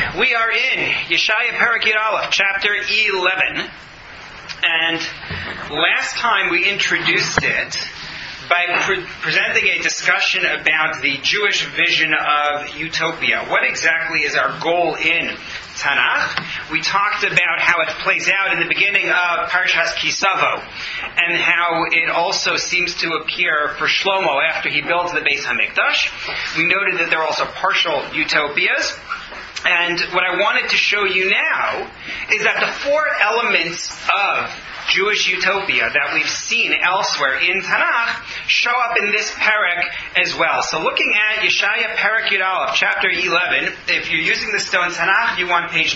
We are in Yeshaya Perek Yud Aleph, chapter 11. And last time we introduced it by presenting a discussion about the Jewish vision of utopia. What exactly is our goal in Tanakh? We talked about how it plays out in the beginning of Parshas Kisavo, and how it also seems to appear for Shlomo after he builds the Beis Hamikdash. We noted that there are also partial utopias. And what I wanted to show you now is that the four elements of Jewish utopia that we've seen elsewhere in Tanakh show up in this Perek as well. So looking at Yeshaya Perek Yud Aleph, chapter 11, if you're using the Stone Tanakh, you want page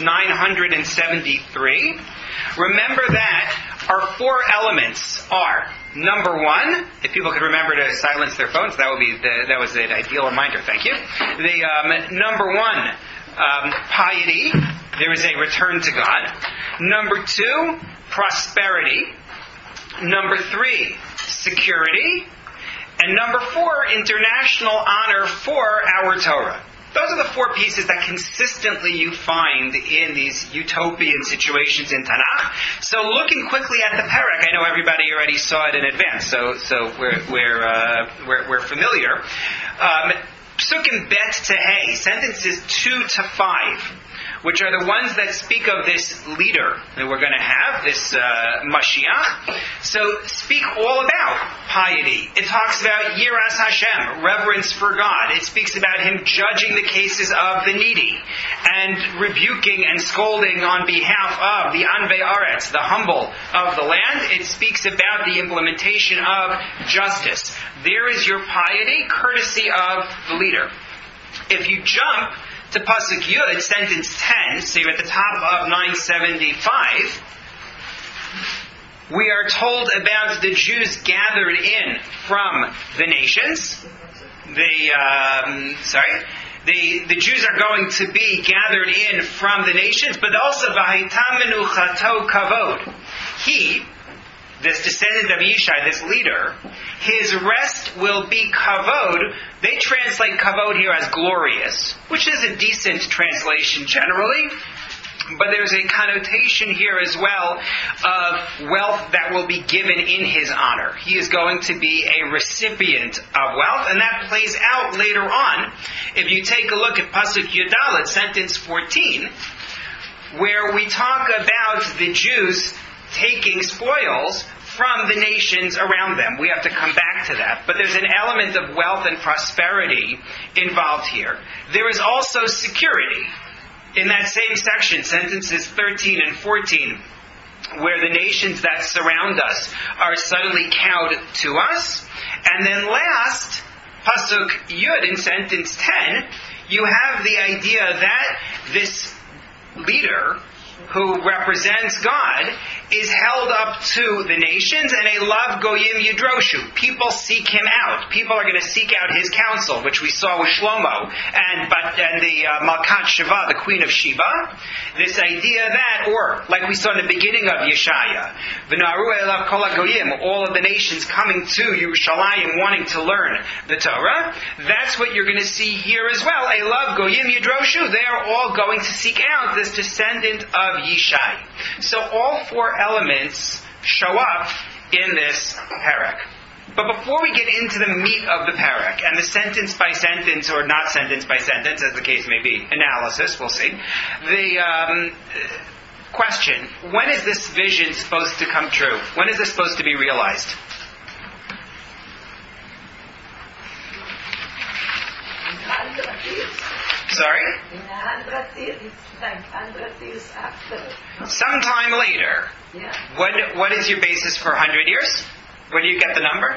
973. Remember that our four elements are, number one, if people could remember to silence their phones, that was an ideal reminder, thank you. Number one, piety, there is a return to God. Number two, prosperity. Number three, security. And number four, international honor for our Torah. Those are the four pieces that consistently you find in these utopian situations in Tanakh. So looking quickly at the Perek, I know everybody already saw it in advance, so we're familiar. Psukim Bet to Hey, sentences 2 to 5, which are the ones that speak of this leader that we're going to have, this Mashiach. So speak all about piety. It talks about Yiras Hashem, reverence for God. It speaks about him judging the cases of the needy and rebuking and scolding on behalf of the Anvei Aretz, the humble of the land. It speaks about the implementation of justice. There is your piety, courtesy of the leader. If you jump to Pasuk Yud, sentence 10, so you're at the top of 975, we are told about the Jews gathered in from the nations. The Jews are going to be gathered in from the nations, but also V'hayta menuchato kavod. He, this descendant of Yishai, this leader, his rest will be kavod. They translate kavod here as glorious, which is a decent translation generally. But there's a connotation here as well of wealth that will be given in his honor. He is going to be a recipient of wealth, and that plays out later on. If you take a look at Pasuk Yudalet, sentence 14, where we talk about the Jews taking spoils from the nations around them. We have to come back to that. But there's an element of wealth and prosperity involved here. There is also security. In that same section, sentences 13 and 14, where the nations that surround us are suddenly cowed to us. And then last, Pasuk Yud in sentence 10, you have the idea that this leader who represents God is held up to the nations, and a lav goyim yidroshu. People seek him out. People are going to seek out his counsel, which we saw with Shlomo and the Malkat Sheva, the Queen of Sheba. This idea that, or like we saw in the beginning of Yeshaya, v'naru elav kol hagoyim, all of the nations coming to Yerushalayim wanting to learn the Torah. That's what you're going to see here as well. A lav goyim yidroshu. They are all going to seek out this descendant of Yishai. So all four elements show up in this Perek. But before we get into the meat of the Perek and the sentence by sentence, or not sentence by sentence, as the case may be, analysis, we'll see, the question, when is this vision supposed to come true? When is this supposed to be realized? Sorry? Sometime later. Yeah. What is your basis for 100 years? Where do you get the number?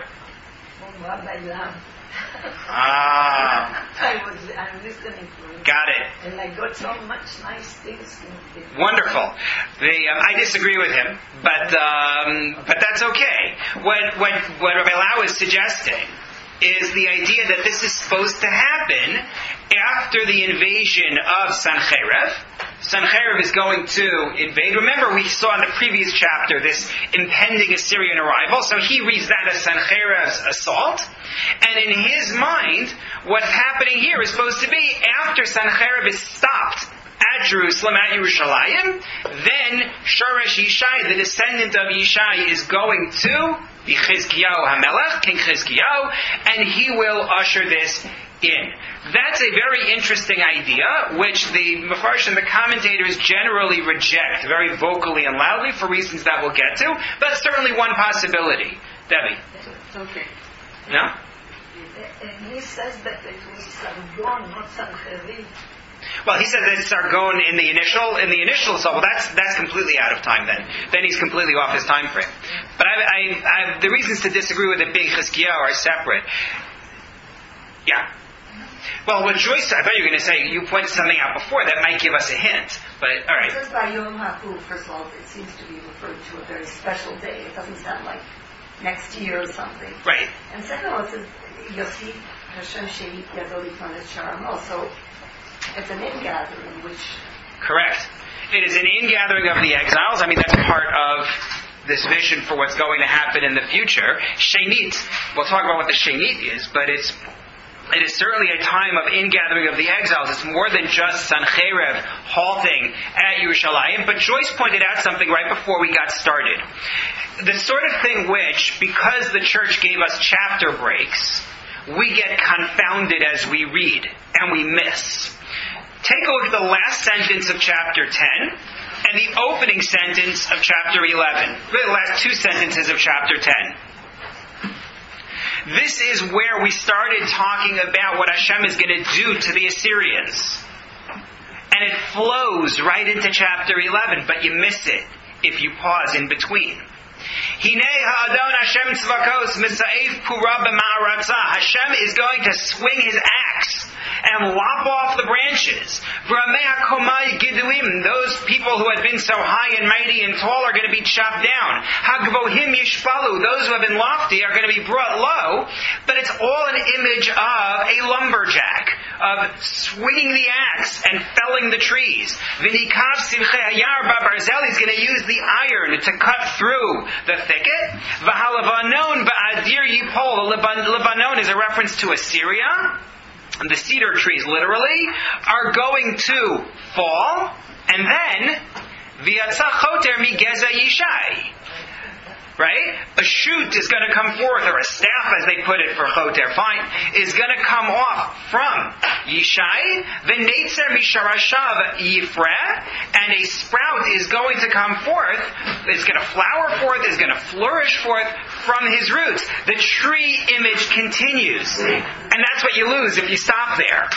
I'm listening to it. Got it. And I got so much nice things. Wonderful. I disagree with him, but that's okay. What Rabbi Lau is suggesting is the idea that this is supposed to happen after the invasion of Sancheiriv. Sancheiriv is going to invade. Remember, we saw in the previous chapter this impending Assyrian arrival. So he reads that as Sancheiriv's assault. And in his mind, what's happening here is supposed to be after Sancheiriv is stopped at Jerusalem, at Yerushalayim, then Shoresh Yishai, the descendant of Yishai, is going to be Chizkiyahu HaMelech, King Chizkiyahu, and he will usher this in. That's a very interesting idea, which the Mefarshim and the commentators generally reject very vocally and loudly for reasons that we'll get to. But it's certainly one possibility. Debbie? Okay. No? And he says that it was Sargon, not Sancheriv. Well, he said that it's Sargon in the initial. So, well, that's completely out of time then. Then he's completely off his time frame. But the reasons to disagree with it being Chizkiyahu are separate. Yeah. Well, what Joyce, I thought you were going to say, you pointed something out before that might give us a hint. But, all right. It says by Yom HaPur, first of all, it seems to be referred to a very special day. It doesn't sound like next year or something. Right. And second of all, it says, Yossi Hashem Sheikh Yadoli Planet Sharamo. So, it's an ingathering, which... Correct. It is an ingathering of the exiles. I mean, that's part of this vision for what's going to happen in the future. Shenit, we'll talk about what the Shenit is, but it is certainly a time of ingathering of the exiles. It's more than just Sancherev halting at Yerushalayim. But Joyce pointed out something right before we got started. The sort of thing which, because the church gave us chapter breaks, we get confounded as we read, and we miss. Take a look at the last sentence of chapter 10 and the opening sentence of chapter 11. Really the last two sentences of chapter 10. This is where we started talking about what Hashem is going to do to the Assyrians. And it flows right into chapter 11, but you miss it if you pause in between. Hinei ha'adon Hashem tzvakos misa'ef pura b'ma'aratza. Hashem is going to swing his axe and lop off the branches. V'ramei ha'komai giduim. Those people who had been so high and mighty and tall are going to be chopped down. Hagvohim yishpalu. Those who have been lofty are going to be brought low. But it's all an image of a lumberjack, of swinging the axe and felling the trees. V'nikav simchei hayar ba'barzel. He's going to use the iron to cut through the thicket. V'halavanon ba'adir yipol. Lebanon is a reference to Assyria. The cedar trees, literally, are going to fall. And then, v'yatza choter migeza yishai. Right? A shoot is going to come forth, or a staff, as they put it for choter, fine, is going to come off from Yishai, v'neitzer misharashav yifreh, and a sprout is going to come forth, it's going to flower forth, is going to flourish forth from his roots. The tree image continues. And that's what you lose if you stop there.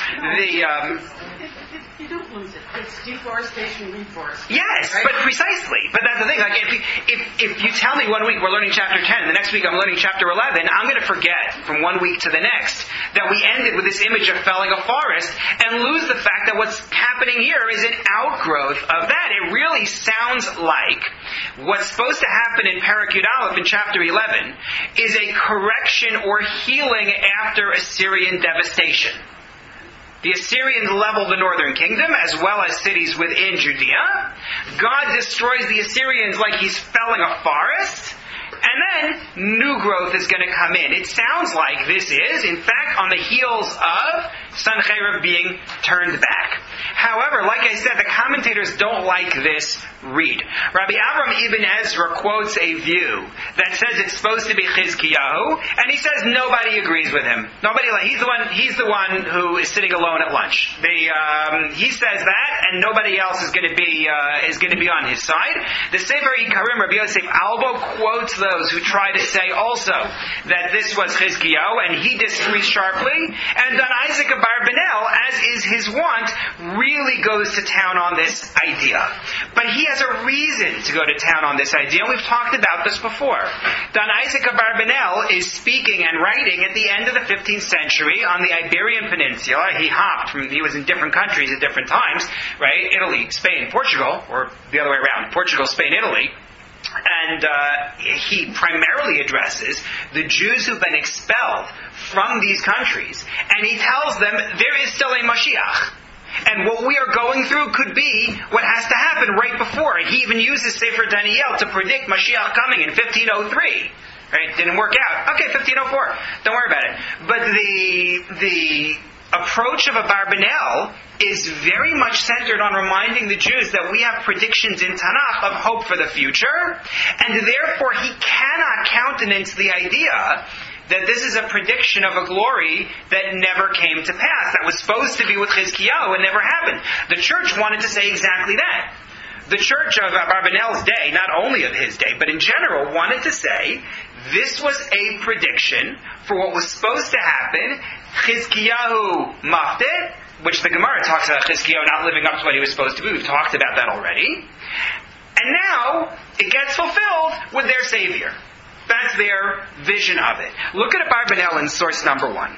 You don't lose it. It's deforestation, reforestation. Yes, right? but precisely. But that's the thing. Like, if you tell me 1 week we're learning chapter 10, the next week I'm learning chapter 11, I'm going to forget from 1 week to the next that we ended with this image of felling a forest and lose the fact that what's happening here is an outgrowth of that. It really sounds like what's supposed to happen in Perek Yud Aleph in chapter 11 is a correction or healing after Assyrian devastation. The Assyrians level the northern kingdom as well as cities within Judea. God destroys the Assyrians like he's felling a forest. And then new growth is going to come in. It sounds like this is, in fact, on the heels of Sancheiriv being turned back. However, like I said, the commentators don't like this read. Rabbi Avram Ibn Ezra quotes a view that says it's supposed to be Chizkiyahu, and he says nobody agrees with him. He's the one who is sitting alone at lunch. He says that, and nobody else is going to be on his side. The Sefer Ikarim, Rabbi Yosef Albo quotes those who try to say also that this was Chizkiyahu, and he disagrees sharply. And Don Isaac of Barbanel, as is his wont, really goes to town on this idea. But he has a reason to go to town on this idea, and we've talked about this before. Don Isaac of Barbanel is speaking and writing at the end of the 15th century on the Iberian Peninsula. He was in different countries at different times, right? Italy, Spain, Portugal, or the other way around, Portugal, Spain, Italy. And he primarily addresses the Jews who've been expelled from these countries. And he tells them there is still a Mashiach. And what we are going through could be what has to happen right before. And he even uses Sefer Daniel to predict Mashiach coming in 1503. Right? Didn't work out. Okay, 1504. Don't worry about it. But the approach of Abarbanel is very much centered on reminding the Jews that we have predictions in Tanakh of hope for the future, and therefore he cannot countenance the idea that this is a prediction of a glory that never came to pass, that was supposed to be with Chizkiyahu and never happened. The church wanted to say exactly that. The church of Abarbanel's day, not only of his day, but in general, wanted to say this was a prediction for what was supposed to happen. Chizkiyahu maftet, which the Gemara talks about Chizkiyahu not living up to what he was supposed to be. We've talked about that already. And now it gets fulfilled with their Savior. That's their vision of it. Look at Abarbanel in source number 1.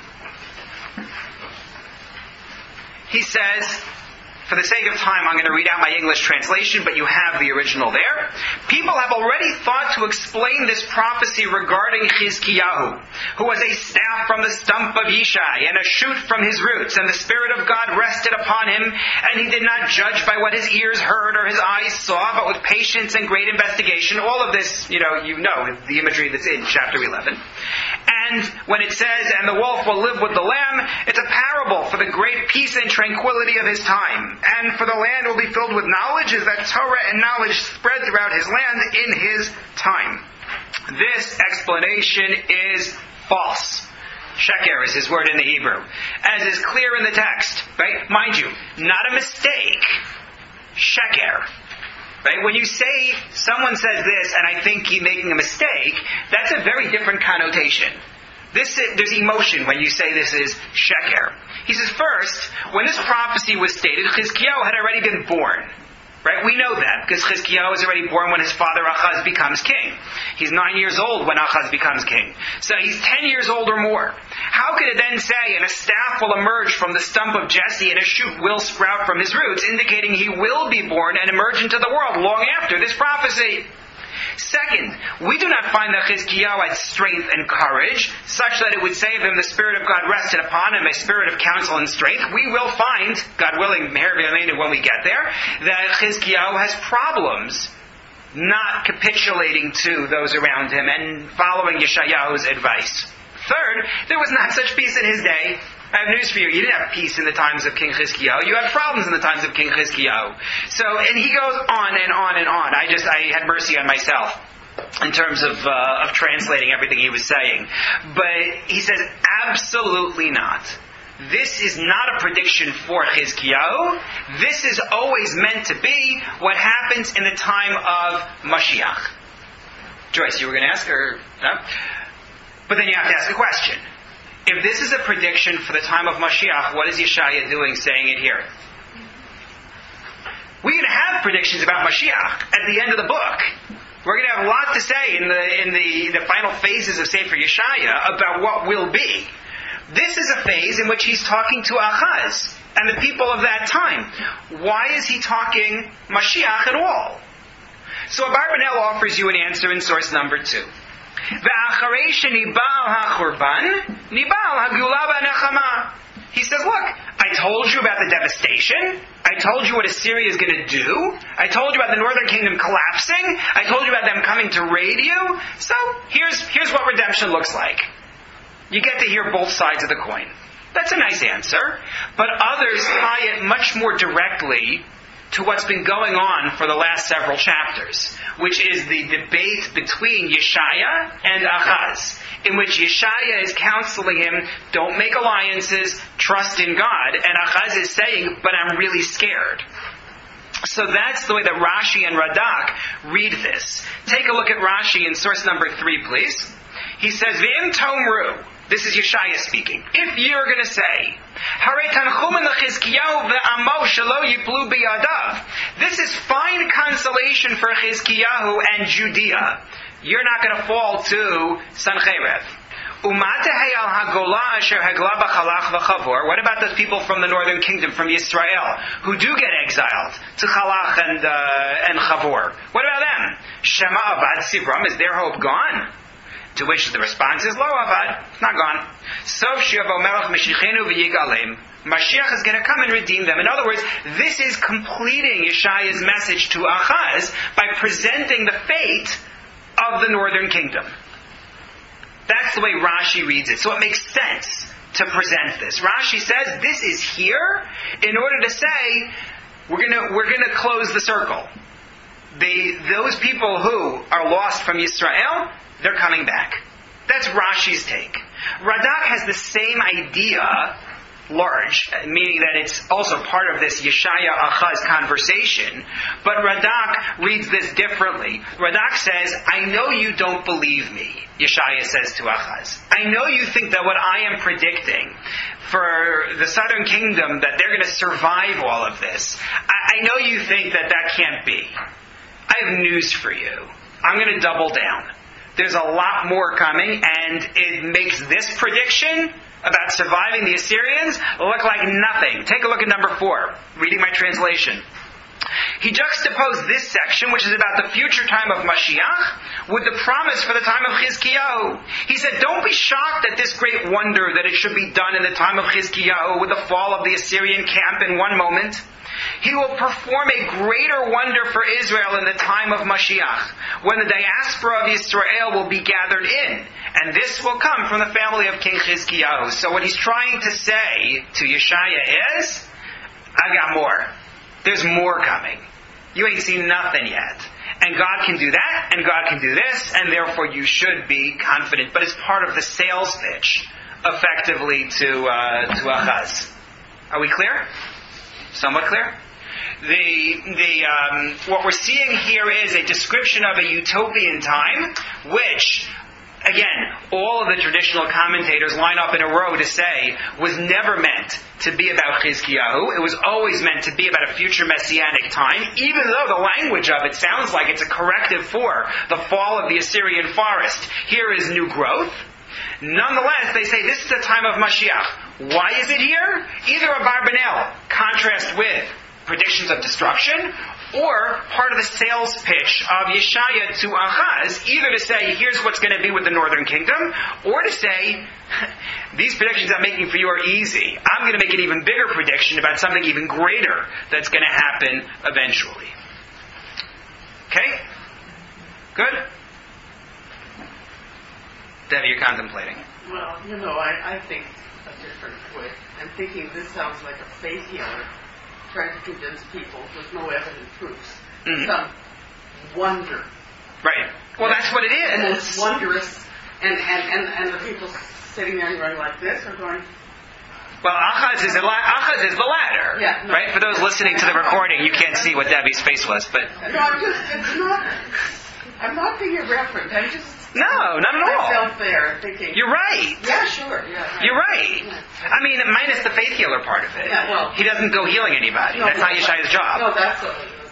He says, for the sake of time, I'm going to read out my English translation, but you have the original there. People have already thought to explain this prophecy regarding Chizkiyahu, who was a staff from the stump of Yishai and a shoot from his roots, and the Spirit of God rested upon him, and he did not judge by what his ears heard or his eyes saw, but with patience and great investigation. All of this, you know the imagery that's in chapter 11. And when it says, and the wolf will live with the lamb, it's a parable for the great peace and tranquility of his time. And for the land will be filled with knowledge, as that Torah and knowledge spread throughout his land in his time. This explanation is false. Sheker is his word in the Hebrew. As is clear in the text. Right? Mind you, not a mistake. Sheker. Right? When you say, someone says this and I think he's making a mistake, that's a very different connotation. There's emotion when you say this is sheker. He says, first, when this prophecy was stated, Chizkiyahu had already been born. Right? We know that, because Chizkiyahu was already born when his father Achaz becomes king. He's 9 years old when Achaz becomes king. So he's 10 years old or more. How could it then say, and a staff will emerge from the stump of Jesse, and a shoot will sprout from his roots, indicating he will be born and emerge into the world long after this prophecy? Second, we do not find that Chizkiyahu had strength and courage, such that it would say of him, the Spirit of God rested upon him, a spirit of counsel and strength. We will find, God willing, when we get there, that Chizkiyahu has problems not capitulating to those around him and following Yeshayahu's advice. Third, there was not such peace in his day. I have news for you. You didn't have peace in the times of King Chizkiyahu. You had problems in the times of King Chizkiyahu. So, and he goes on and on and on. I had mercy on myself in terms of translating everything he was saying. But he says, absolutely not. This is not a prediction for Chizkiyahu. This is always meant to be what happens in the time of Mashiach. Joyce, you were going to ask, or no? But then you have to ask a question. If this is a prediction for the time of Mashiach, what is Yeshaya doing saying it here? We're going to have predictions about Mashiach at the end of the book. We're going to have a lot to say in the final phases of Sefer Yeshaya about what will be. This is a phase in which he's talking to Achaz and the people of that time. Why is he talking Mashiach at all? So Abarbanel offers you an answer in source number 2. He says, look, I told you about the devastation. I told you what Assyria is going to do. I told you about the northern kingdom collapsing. I told you about them coming to raid you. So here's what redemption looks like. You get to hear both sides of the coin. That's a nice answer. But others tie it much more directly to what's been going on for the last several chapters, which is the debate between Yeshaya and Achaz, in which Yeshaya is counseling him, don't make alliances, trust in God, and Achaz is saying, but I'm really scared. So that's the way that Rashi and Radak read this. Take a look at Rashi in source number 3, please. He says, V'im tomru. This is Yeshaya speaking. If you're going to say, this is fine consolation for Chizkiyahu and Judea. You're not going to fall to Sancherev. What about those people from the northern kingdom, from Yisrael, who do get exiled to Chalach and Chavor? What about them? Shema avad sivram, is their hope gone? To which the response is, lo avad, it's not gone. Sof shiavo melech meshichenu v'yigalem. Mashiach is going to come and redeem them. In other words, this is completing Yeshaya's message to Achaz by presenting the fate of the northern kingdom. That's the way Rashi reads it. So it makes sense to present this. Rashi says this is here in order to say we're gonna close the circle. Those people who are lost from Yisrael, they're coming back. That's Rashi's take. Radak has the same idea, large, meaning that it's also part of this Yeshaya Achaz conversation, but Radak reads this differently. Radak says, I know you don't believe me, Yeshaya says to Achaz. I know you think that what I am predicting for the southern kingdom, that they're going to survive all of this. I know you think that can't be. I have news for you. I'm going to double down. There's a lot more coming, and it makes this prediction about surviving the Assyrians look like nothing. Take a look at number 4, reading my translation. He juxtaposed this section, which is about the future time of Mashiach, with the promise for the time of Chizkiyahu. He said, don't be shocked at this great wonder that it should be done in the time of Chizkiyahu with the fall of the Assyrian camp in one moment. He will perform a greater wonder for Israel in the time of Mashiach, when the diaspora of Israel will be gathered in. And this will come from the family of King Chizkiyahu. So what he's trying to say to Yeshaya is, I got more. There's more coming. You ain't seen nothing yet. And God can do that, and God can do this, and therefore you should be confident. But it's part of the sales pitch, effectively, to Achaz. Are we clear? Somewhat clear? What we're seeing here is a description of a utopian time, which, again, all of the traditional commentators line up in a row to say was never meant to be about Chizkiyahu. It was always meant to be about a future messianic time, even though the language of it sounds like it's a corrective for the fall of the Assyrian forest. Here is new growth. Nonetheless, they say this is the time of Mashiach. Why is it here? Either a Barbanel, contrast with predictions of destruction, or part of the sales pitch of Yeshaya to Achaz, either to say, here's what's going to be with the northern kingdom, or to say, these predictions I'm making for you are easy. I'm going to make an even bigger prediction about something even greater that's going to happen eventually. Okay? Good? Debbie, you're contemplating. Well, I think a different way. I'm thinking this sounds like a faith healer trying to convince people with no evident proofs. Mm-hmm. Some wonder. Right. Well, that's what it is. And it's wondrous. And the people sitting there going like this are going... Well, Achaz is the latter. Yeah, no, right? For those listening to the recording, you can't see what Debbie's face was, but... No, I'm not being irreverent. I'm just... No, not at all. Myself there thinking... You're right. Yeah, sure. Yeah, right. You're right. Yeah. I mean, minus the faith healer part of it. Yeah, well... He doesn't go healing anybody. No, that's not Yeshaya's job. No, that's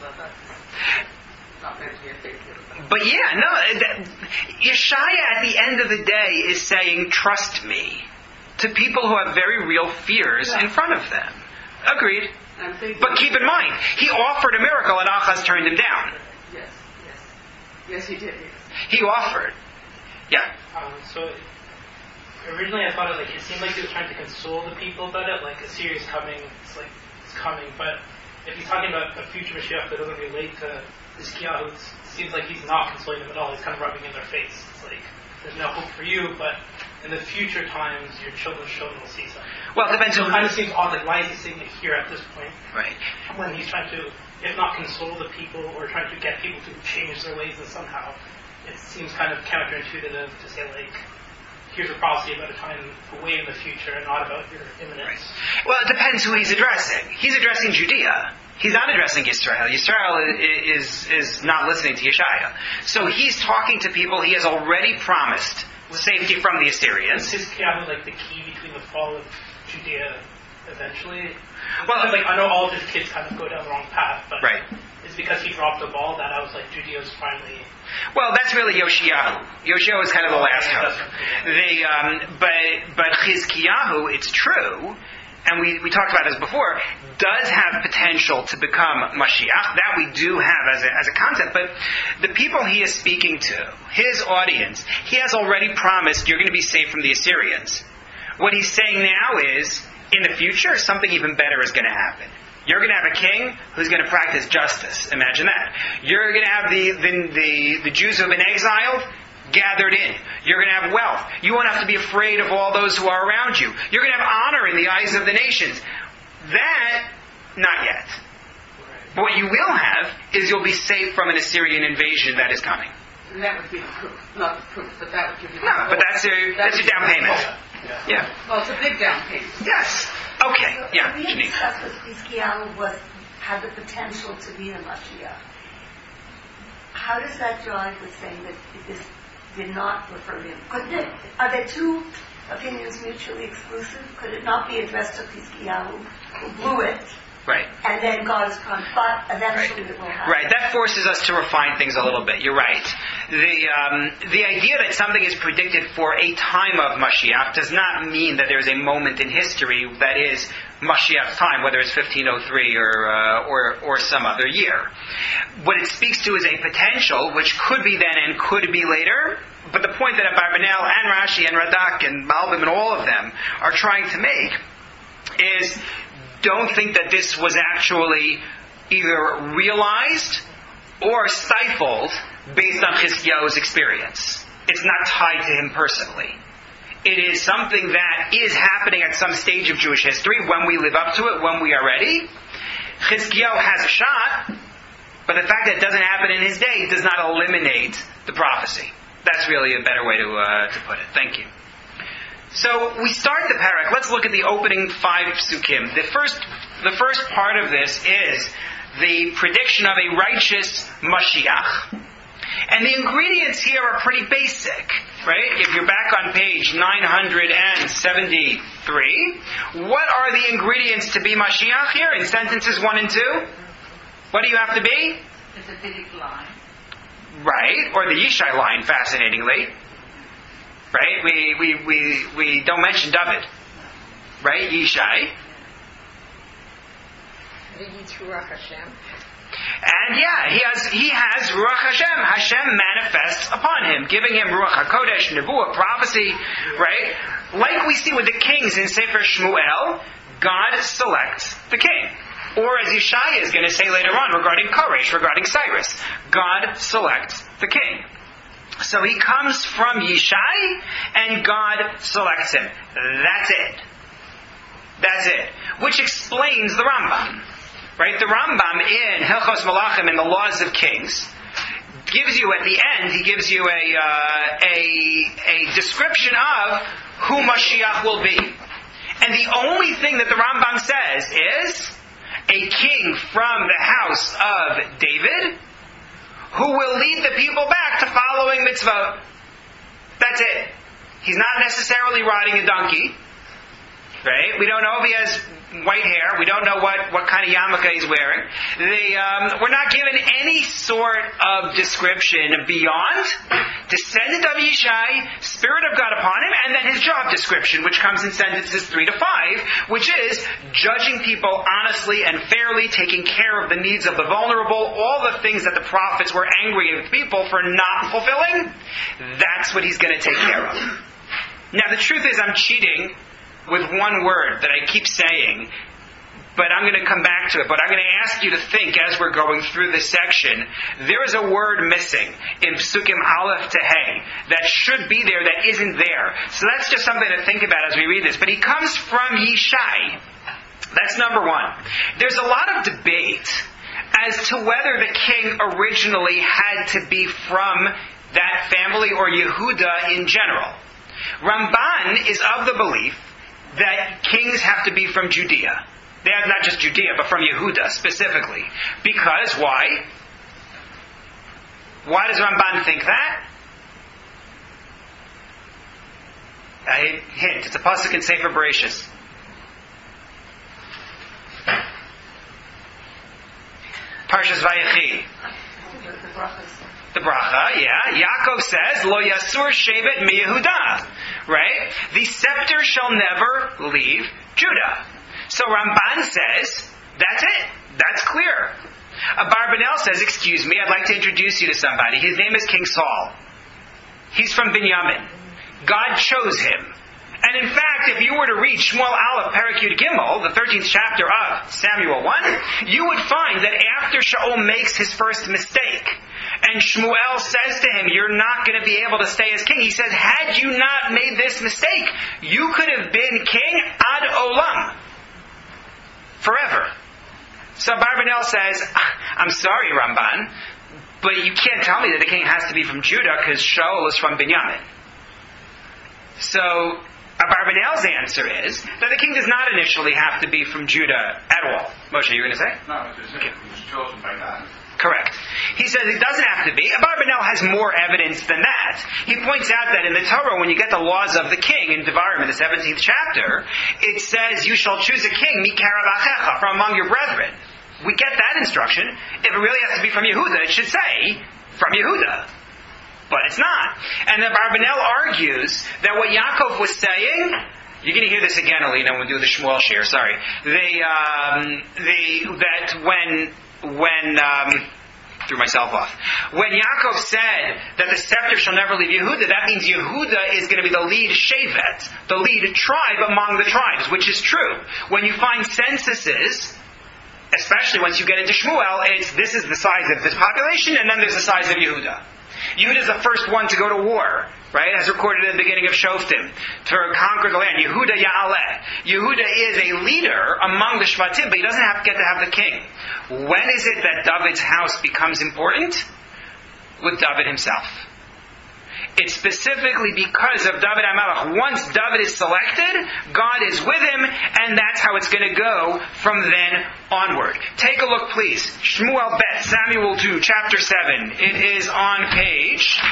not meant to be a faith healer. But Yeshaya at the end of the day is saying, trust me, to people who have very real fears in front of them. Agreed. But keep in mind, he offered a miracle and Achaz turned him down. Yes, he did. Yes. He offered. Yeah. So originally I thought it seemed like he was trying to console the people about it, like Assyria's coming, it's coming. But if he's talking about a future Mashiach that doesn't relate to Chizkiyahu, it seems like he's not consoling them at all. He's kind of rubbing in their face. It's like there's no hope for you, but in the future times your children's children will see something. Well, it depends. So it kind of seems odd. Like why is he saying it here at this point? Right. When he's trying to, if not console the people, or trying to get people to change their ways, and somehow. It seems kind of counterintuitive to say, here's a prophecy about a time way in the future and not about your imminence. Right. Well, it depends who he's addressing. He's addressing Judea. He's not addressing Israel. Israel is not listening to Yeshaya. So he's talking to people he has already promised safety from the Assyrians. Is Chizkiyahu the key between the fall of Judea eventually? Well, I know all of his kids kind of go down the wrong path, but right. It's because he dropped the ball that I was Judea's finally... Well, that's really Yoshiyahu. Yoshiyahu is kind of the last hope. But Chizkiyahu, it's true, and we talked about this before, does have potential to become Mashiach. That we do have as a concept. But the people he is speaking to, his audience, he has already promised you're going to be saved from the Assyrians. What he's saying now is, in the future, something even better is going to happen. You're going to have a king who's going to practice justice. Imagine that. You're going to have the Jews who have been exiled. gathered in. You're going to have wealth. You won't have to be afraid of all those who are around you. You're going to have honor in the eyes of the nations. That, not yet. But what you will have is you'll be safe from an Assyrian invasion that is coming. And that would be the proof. Not the proof, but that would give you the No, but that's your down payment. Yeah. Well, it's a big down payment. Yes. Okay. Yeah. We Janine. discussed that Chizkiyahu had the potential to be the Mashiach. How does that jive with saying that this did not refer to him? Are there two opinions mutually exclusive? Could it not be addressed to Chizkiyahu, who blew it, Right. and then God's promise, but eventually it will happen? Right. That forces us to refine things a little bit. You're right. The idea that something is predicted for a time of Mashiach does not mean that there's a moment in history that is Mashiach's time, whether it's 1503 or some other year. What it speaks to is a potential, which could be then and could be later. But the point that Abarbanel and Rashi and Radak and Malbim and all of them are trying to make is, don't think that this was actually either realized or stifled based on Chizkiyahu's experience. It's not tied to him personally. It is something that is happening at some stage of Jewish history when we live up to it, when we are ready. Chizkiyahu has a shot, but the fact that it doesn't happen in his day does not eliminate the prophecy. That's really a better way to put it. Thank you. So we start the parak. Let's look at the opening 5 psukim. The first part of this is the prediction of a righteous Mashiach. And the ingredients here are pretty basic, right? If you're back on page 973, what are the ingredients to be Mashiach here in sentences 1 and 2? What do you have to be? It's a Davidic line. Right, or the Yishai line, fascinatingly. Right? We don't mention David. Right? Yishai. And yeah, he has Ruach Hashem. Hashem manifests upon him, giving him Ruach HaKodesh, Nevuah, prophecy, right? Like we see with the kings in Sefer Shmuel, God selects the king. Or as Yeshaya is going to say later on regarding Koresh, regarding Cyrus, God selects the king. So he comes from Yishai, and God selects him. That's it. That's it. Which explains the Rambam. Right? The Rambam in Hilchos Malachim in the Laws of Kings gives you at the end, he gives you a description of who Mashiach will be. And the only thing that the Rambam says is a king from the house of David who will lead the people back to following mitzvah. That's it. He's not necessarily riding a donkey. Right? We don't know if he has white hair. We don't know what kind of yarmulke he's wearing. We're not given any sort of description beyond descendant of Yishai, Spirit of God upon him, and then his job description, which comes in sentences 3 to 5, which is judging people honestly and fairly, taking care of the needs of the vulnerable, all the things that the prophets were angry with people for not fulfilling. That's what he's going to take care of. Now the truth is I'm cheating with one word that I keep saying, but I'm going to come back to it. But I'm going to ask you to think as we're going through this section, there is a word missing in Psukim Aleph to Hey that should be there that isn't there. So that's just something to think about as we read this. But he comes from Yishai. That's number 1. There's a lot of debate as to whether the king originally had to be from that family or Yehuda in general. Ramban is of the belief that kings have to be from Judea. They have not just Judea, but from Yehuda specifically. Because, why? Why does Ramban think that? A hint. It's a pasuk in Sefer Bereshis. Parshas Vayechi. The bracha, yeah. Yaakov says, Lo Yasur Shevet Mi Yehuda. Right? The scepter shall never leave Judah. So Ramban says, that's it. That's clear. Abarbanel says, excuse me, I'd like to introduce you to somebody. His name is King Saul. He's from Binyamin. God chose him. And in fact, if you were to read Shmuel Aleph Perek Yud Gimel, the 13th chapter of Samuel 1, you would find that after Shaul makes his first mistake, And Shmuel says to him, you're not going to be able to stay as king. He says, had you not made this mistake, you could have been king ad olam. Forever. So Abarbanel says, I'm sorry, Ramban, but you can't tell me that the king has to be from Judah because Shaul is from Binyamin. So Abarbanel's answer is that the king does not initially have to be from Judah at all. Moshe, you were going to say? No, it's just he was chosen by God. Correct. He says it doesn't have to be. Abarbanel has more evidence than that. He points out that in the Torah, when you get the laws of the king in Devarim, in the 17th chapter, it says you shall choose a king, mikarav achecha, from among your brethren. We get that instruction. If it really has to be from Yehuda, it should say from Yehuda. But it's not. And Abarbanel argues that what Yaakov was saying, you're going to hear this again, Alina, when we do the Shmuel share, sorry. That when threw myself off. When Yaakov said that the scepter shall never leave Yehuda, that means Yehuda is going to be the lead shevet, the lead tribe among the tribes, which is true. When you find censuses, especially once you get into Shmuel, this is the size of this population, and then there's the size of Yehuda. Yehuda is the first one to go to war, right? As recorded at the beginning of Shoftim, to conquer the land. Yehuda Ya'aleh. Yehuda is a leader among the Shvatim, but he doesn't get to have the king. When is it that David's house becomes important? With David himself. It's specifically because of David HaMelech. Once David is selected, God is with him, and that's how it's going to go from then onward. Take a look, please. Shmuel Bet, Samuel 2, chapter 7. It is on page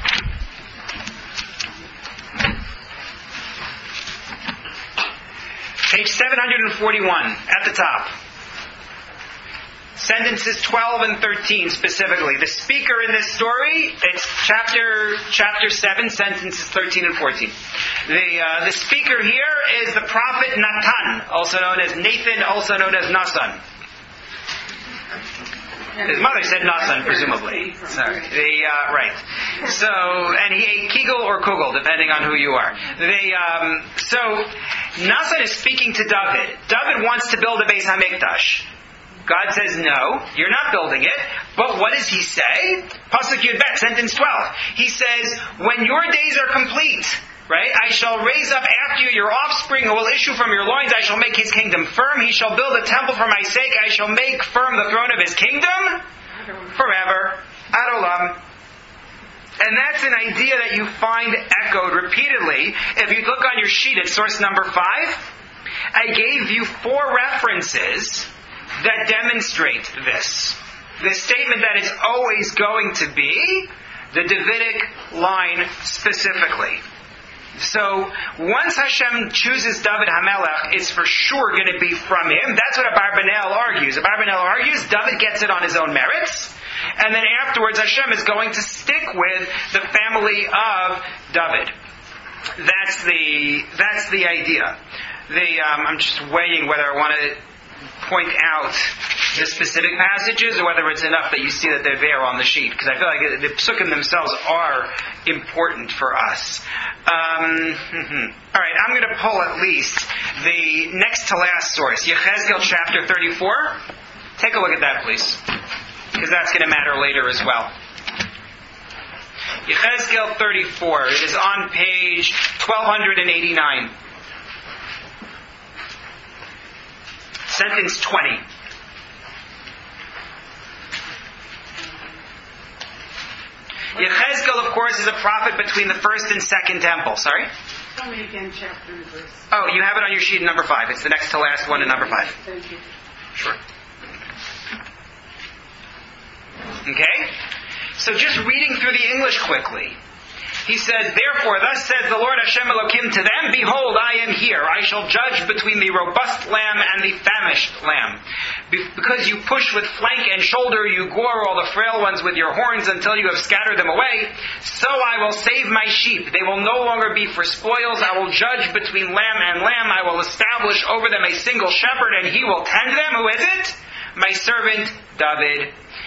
741, at the top. Sentences 12 and 13 specifically. The speaker in this story, it's chapter 7, sentences 13 and 14. The speaker here is the prophet Natan, also known as Nathan, also known as Nasan. His mother said Nasan, presumably. Sorry. Right. So, and he ate Kegel or Kugel, depending on who you are. So, Nasan is speaking to David. David wants to build a Beis HaMikdash. God says, no, you're not building it. But what does he say? Pasuk Yud Bet, sentence 12. He says, when your days are complete, right, I shall raise up after you your offspring who will issue from your loins. I shall make his kingdom firm. He shall build a temple for my sake. I shall make firm the throne of his kingdom forever. Ad olam. And that's an idea that you find echoed repeatedly. If you look on your sheet at source number 5, I gave you 4 references that demonstrate this. The statement that it's always going to be the Davidic line specifically. So, once Hashem chooses David HaMelech, it's for sure going to be from him. That's what Abarbanel argues. Abarbanel argues David gets it on his own merits, and then afterwards Hashem is going to stick with the family of David. That's the idea. I'm just weighing whether I want to point out the specific passages or whether it's enough that you see that they're there on the sheet, because I feel like the psukim themselves are important for us. Alright, I'm going to pull at least the next to last source, Yechezkel chapter 34. Take a look at that, please, because that's going to matter later as well. Yechezkel 34. It is on page 1289. Sentence 20. Yechezkel, of course, is a prophet between the first and second temple. Sorry? Tell me again, chapter and verse. Oh, you have it on your sheet in number 5. It's the next to last one in number 5. Thank you. Sure. Okay? So just reading through the English quickly. He says, therefore, thus says the Lord Hashem Elokim to them, behold, I am here. I shall judge between the robust lamb and the famished lamb. Because you push with flank and shoulder, you gore all the frail ones with your horns until you have scattered them away. So I will save my sheep. They will no longer be for spoils. I will judge between lamb and lamb. I will establish over them a single shepherd, and he will tend them. Who is it? My servant David.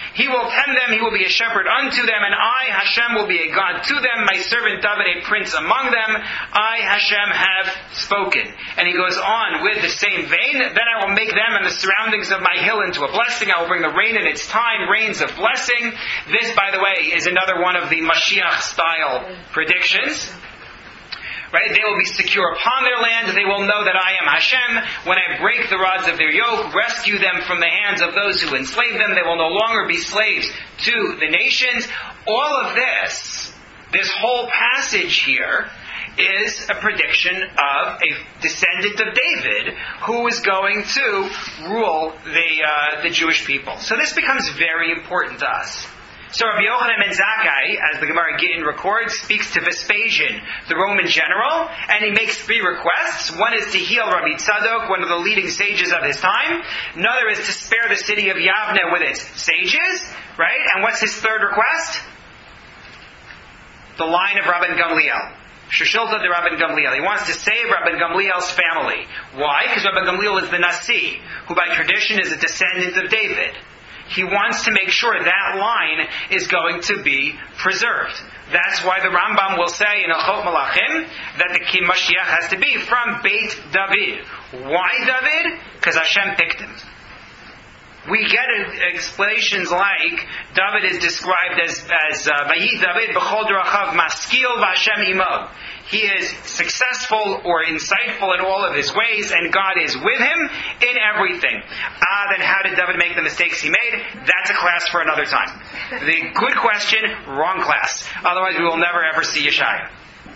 He will tend them, he will be a shepherd unto them, and I, Hashem, will be a God to them, my servant David a prince among them. I, Hashem, have spoken. And he goes on with the same vein. Then I will make them and the surroundings of my hill into a blessing. I will bring the rain in its time, rains of blessing. This, by the way, is another one of the Mashiach-style predictions. Right? They will be secure upon their land. They will know that I am Hashem. When I break the rods of their yoke, rescue them from the hands of those who enslave them, they will no longer be slaves to the nations. All of this whole passage here, is a prediction of a descendant of David who is going to rule the Jewish people. So this becomes very important to us. So Rabbi Yochanan ben Zakkai, as the Gemara Gittin records, speaks to Vespasian, the Roman general, and he makes 3 requests. One is to heal Rabbi Tzadok, one of the leading sages of his time. Another is to spare the city of Yavne with its sages, right? And what's his 3rd request? The line of Rabban Gamliel. Sheshilta de Rabban Gamliel. He wants to save Rabban Gamliel's family. Why? Because Rabban Gamliel is the Nasi, who by tradition is a descendant of David. He wants to make sure that line is going to be preserved. That's why the Rambam will say in Achot Malachim that the King Mashiach has to be from Beit David. Why David? Because Hashem picked him. We get explanations like David is described as Vayi David b'chol drachav maskil v'Hashem imo. He is successful or insightful in all of his ways, and God is with him in everything. Then how did David make the mistakes he made? That's a class for another time. The good question, wrong class. Otherwise we will never ever see Yeshaya.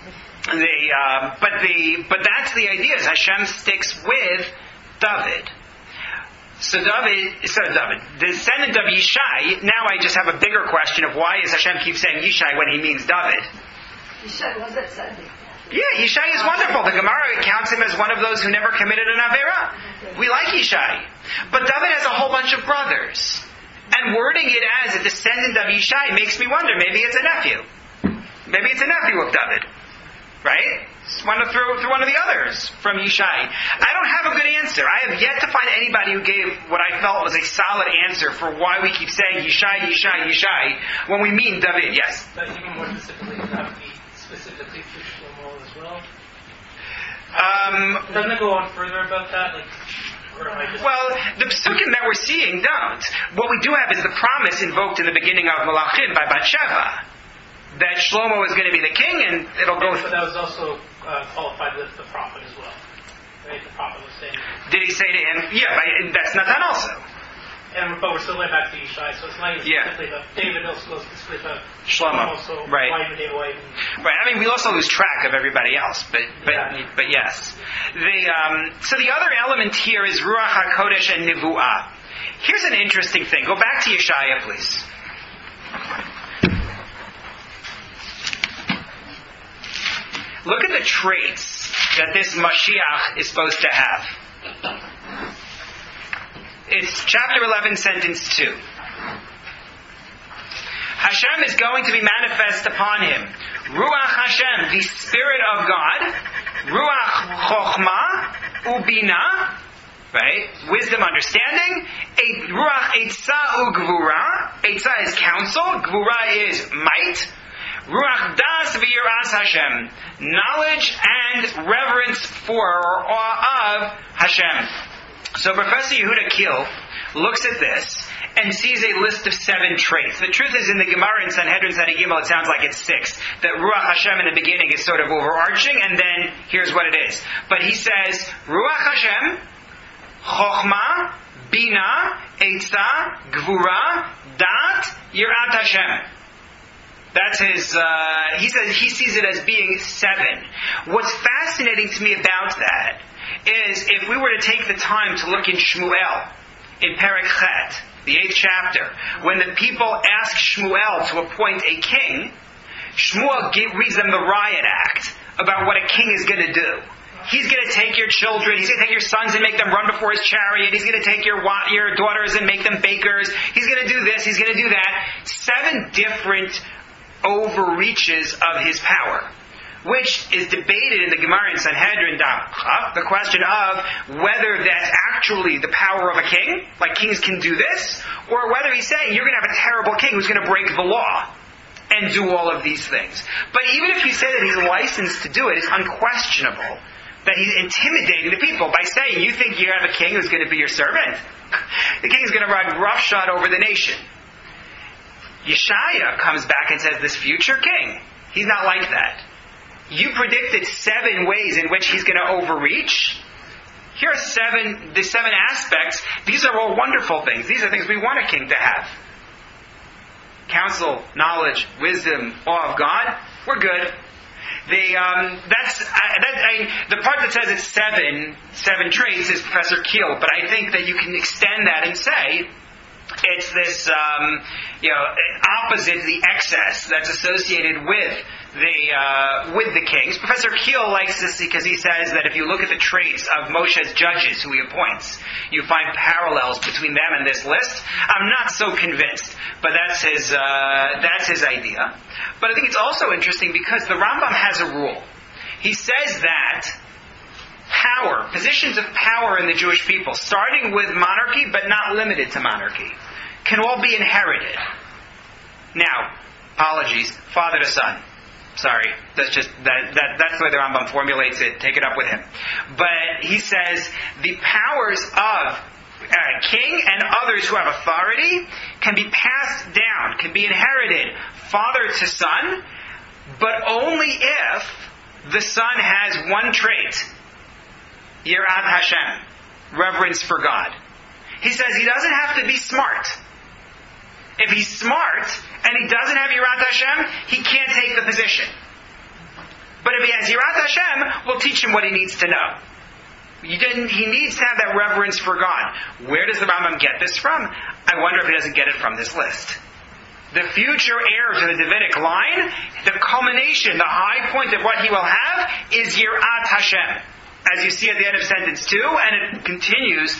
But that's the idea, is Hashem sticks with David. So David, the descendant of Yishai, now I just have a bigger question of why does Hashem keep saying Yishai when he means David? Yishai was that Sunday. Yeah, Yishai is wonderful. The Gemara counts him as one of those who never committed an Aveira. We like Yishai. But David has a whole bunch of brothers. And wording it as a descendant of Yishai makes me wonder, maybe it's a nephew. Maybe it's a nephew of David. Right? One through one of the others from Yishai. I don't have a good answer. I have yet to find anybody who gave what I felt was a solid answer for why we keep saying Yishai, Yishai, Yishai when we mean David. Yes? But even more specifically, would that be specifically for Shlomo as well? Doesn't it go on further about that? Well, the psukim that we're seeing don't. What we do have is the promise invoked in the beginning of Malachim by Bathsheba, that Shlomo is going to be the king, and it'll go. But that was also qualified with the prophet as well. Right? The prophet was saying. Did he say to him? Yeah, that's Natan also. But we're still way back to Yishai, so it's not even specifically about David. Also goes specifically about Shlomo. So right. Why even David? Right. I mean, we also lose track of everybody else, but yes. So the other element here is Ruach HaKodesh and Nivu'ah. Here's an interesting thing. Go back to Yeshaya, please. Look at the traits that this Mashiach is supposed to have. It's chapter 11, sentence 2. Hashem is going to be manifest upon him. Ruach Hashem, the Spirit of God. Ruach Chochmah, Ubina, right? Wisdom, understanding. Ruach Eitzah Ugvura. Eitzah is counsel. Gvura is might. Ruach Das v'yiras Hashem, knowledge and reverence for or awe of Hashem. So Professor Yehuda Kiel looks at this and sees a list of 7 traits. The truth is, in the Gemara in Sanhedrin Tzadi Gimel, it sounds like it's 6. That Ruach Hashem in the beginning is sort of overarching, and then here's what it is. But he says, Ruach Hashem, Chochmah, Bina, Eitzah, Gvura, Dat, Yirat Hashem. That's his, he sees it as being 7. What's fascinating to me about that is if we were to take the time to look in Shmuel, in Perek Chet, the 8th chapter, when the people ask Shmuel to appoint a king, Shmuel reads them the riot act about what a king is going to do. He's going to take your children, he's going to take your sons and make them run before his chariot, he's going to take your daughters and make them bakers, he's going to do this, he's going to do that. 7 different overreaches of his power, which is debated in the Gemara in Sanhedrin, the question of whether that's actually the power of a king, like kings can do this, or whether he's saying you're going to have a terrible king who's going to break the law and do all of these things. But even if you say that he's licensed to do it, it's unquestionable that he's intimidating the people by saying, you think you have a king who's going to be your servant? The king's going to run roughshod over the nation. Yeshaya comes back and says, this future king, he's not like that. You predicted 7 ways in which he's going to overreach. Here are the 7 aspects. These are all wonderful things. These are things we want a king to have. Counsel, knowledge, wisdom, awe of God. We're good. The part that says it's 7 traits is Professor Keel, but I think that you can extend that and say it's this, opposite the excess that's associated with the kings. Professor Keel likes this because he says that if you look at the traits of Moshe's judges who he appoints, you find parallels between them and this list. I'm not so convinced, but that's his idea. But I think it's also interesting because the Rambam has a rule. He says that positions of power in the Jewish people, starting with monarchy but not limited to monarchy, can all be inherited. Now, apologies, father to son. Sorry, that's just that's the way the Rambam formulates it. Take it up with him. But he says the powers of king and others who have authority can be passed down, can be inherited father to son, but only if the son has one trait: Yirat Hashem, reverence for God. He says he doesn't have to be smart. If he's smart and he doesn't have Yirat Hashem, he can't take the position. But if he has Yirat Hashem, we'll teach him what he needs to know. He needs to have that reverence for God. Where does the Rambam get this from? I wonder if he doesn't get it from this list. The future heir to the Davidic line, the culmination, the high point of what he will have is Yirat Hashem, as you see at the end of sentence 2, and it continues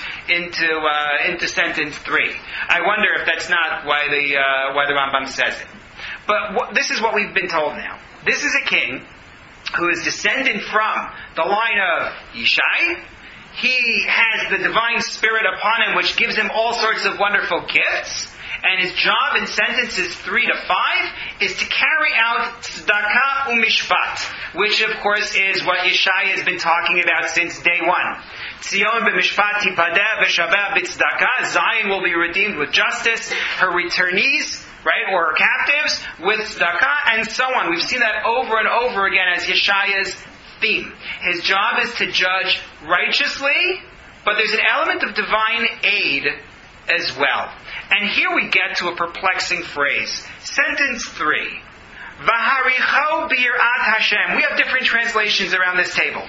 into sentence 3. I wonder if that's not why the Rambam says it. But this is what we've been told now. This is a king who is descended from the line of Yishai. He has the divine spirit upon him, which gives him all sorts of wonderful gifts. And his job in sentences 3 to 5 is to carry out tzedakah u'mishpat, which of course is what Yeshaya has been talking about since day 1. Tzion b'mishpat tipadeh v'shaveh b'tzedakah. Zion will be redeemed with justice. Her returnees, right, or her captives, with tzedakah, and so on. We've seen that over and over again as Yeshaya's theme. His job is to judge righteously, but there's an element of divine aid as well. And here we get to a perplexing phrase. Sentence 3. V'haricho b'yirat Hashem. We have different translations around this table.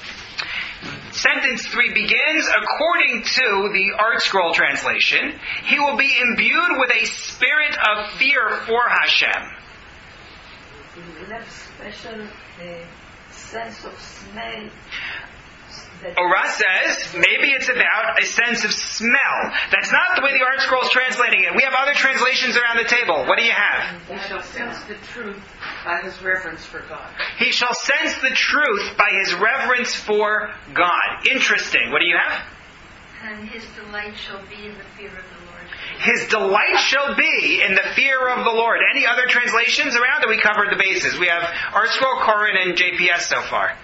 Sentence 3 begins, according to the Art Scroll translation, he will be imbued with a spirit of fear for Hashem. You have special sense of smell. Ora says, maybe it's about a sense of smell. That's not the way the Art Scroll is translating it. We have other translations around the table. What do you have? He shall sense the truth by his reverence for God. He shall sense the truth by his reverence for God. Interesting. What do you have? And his delight shall be in the fear of the Lord. His delight shall be in the fear of the Lord. Any other translations around? That we covered the bases. We have Art Scroll, Koran, and JPS so far.